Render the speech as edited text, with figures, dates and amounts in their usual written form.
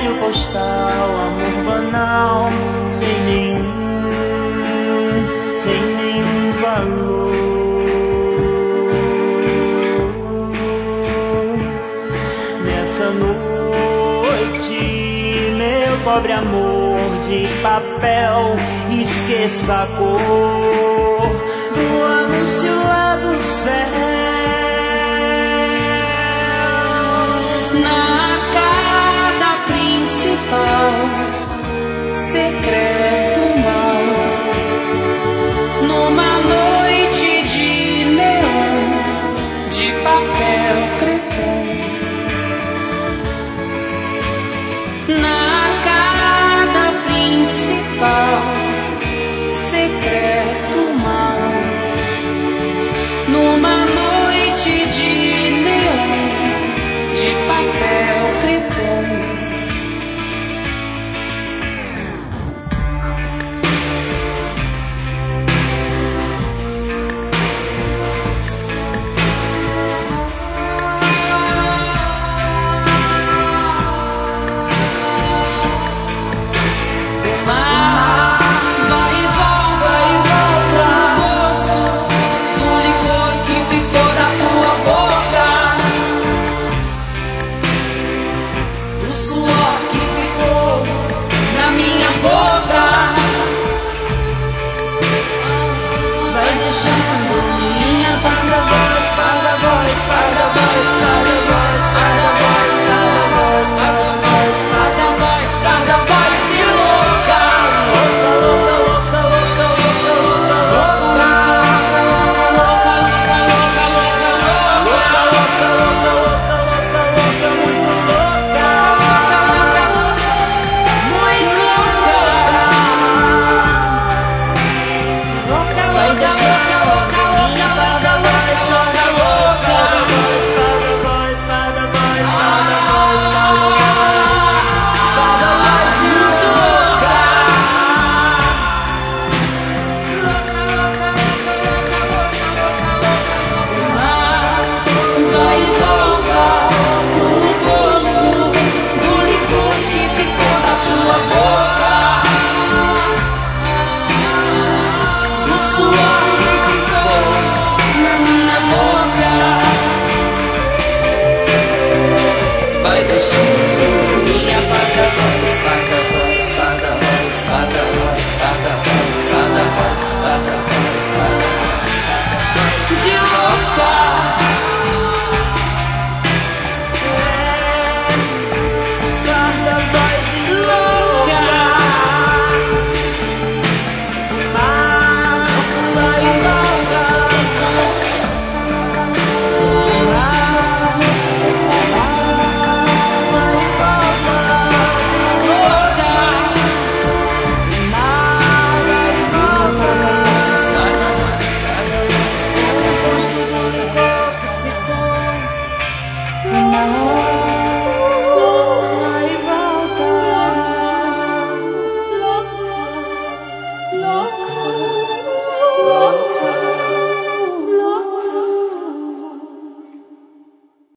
velho postal, amor banal, sem nenhum valor. Nessa noite, meu pobre amor de papel, esqueça a cor do anúncio lá do céu. Na arcada principal, secreto mal, numa noite de neon, de papel crepom. Na arcada principal, secreto mal, numa noite de neon, de papel crepom. Vai descer.